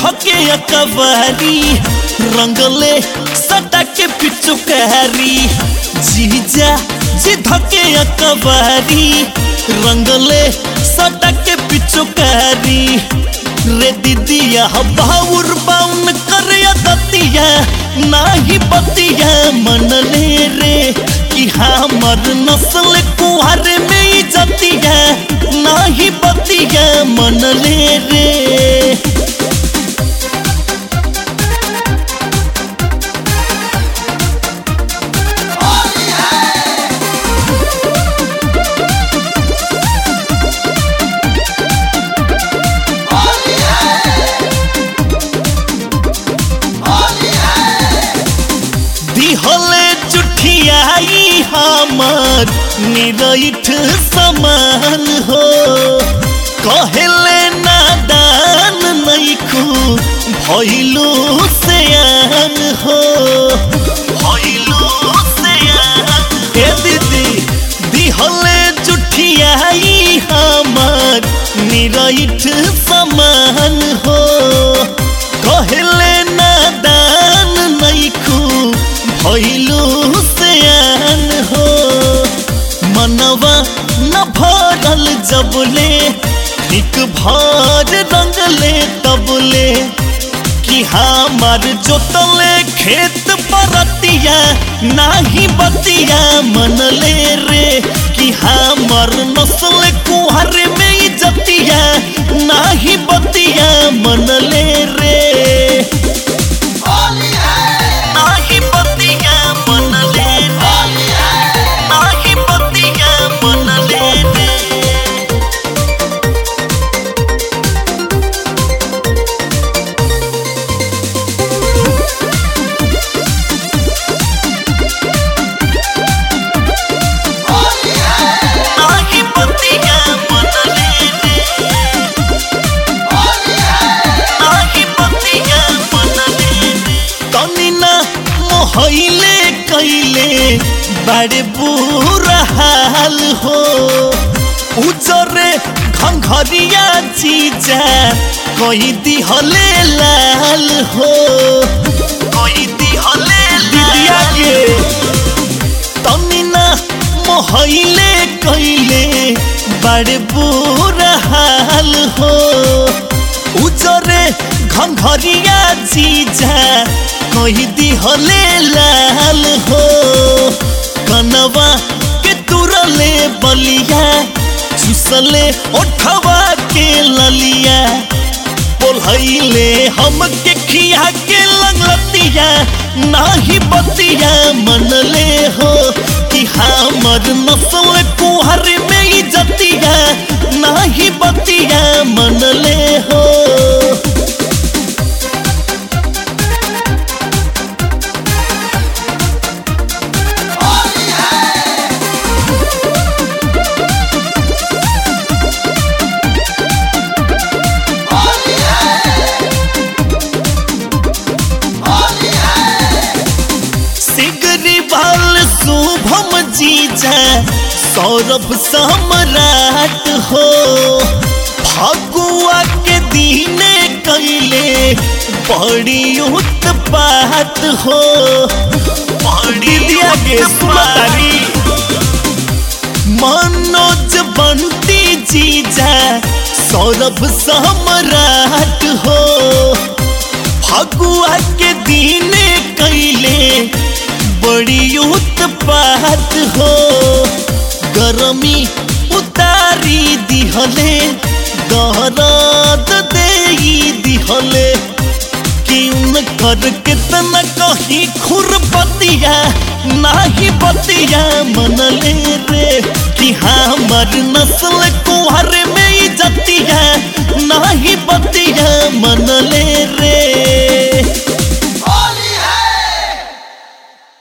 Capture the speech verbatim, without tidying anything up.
धके अकबारी रंगले सटा के पिचुकारी जीजा जी धके अकबारी रंगले सटा के पिचुकारी रे दीदिया बाउर बाउन कर दतिया नाही बतिया मनले रे कि हमर नस्ल कुहर में जतिया नाही बतिया मनले रे। दिहले चुठियाई हमर निरैठ समान हो कहले नादान नैखू भइलू सयान हो भइलू सयान ए दीदी दिहले चुठियाई हमर निरैठ समान हो कहले नादान नैखू भइलू सयान हो मनवा न भरल जबले ठीक भर रंगले तबले कि हमार जोतले खेत परतिया नाही बतिया मनले रे कि हमार नस्ल कुहर में जतिया नाही बतिया मनले रे। नाही बतिया मनले नाही बतिया मनले रे। नाही बतिया मनले रे नाही बतिया मनले रे। तनी ना मोहइले कैले बड़े बुरा हाल हो उजरे घंघरिया जीजा कोई दिहले लाल हो कोई दिहले दीदिया के तनी ना मोहइले कैले बड़े बुरा हाल हो उजरे घंघरिया जीजा कोई दिहले लाल हो कनवा के तुरले बलिया चुसले ओठवा के ललिया बोलहैले हम के खिया के लंगलतिया नाही बतिया मनले हो कि हमर नस्ल कुहर में जतिया नाही बतिया मनले हो। शुभम जीजा सौरभ सम्राट हो फगुआ के दीने कैले बड़ी उत्पात हो बड़ी दिया के सुमारी मनोज बंटी जीजा सौरभ सम्राट हो फगुआ के दीने कैले बड़ी उत्पात हो गरमी उतारी दिहले दर्द देई दिहले कि उनकर कितना कहीं खुरपतिया नाही बतिया मनले रे कि हमर नस्ल कुहर में जतिया ना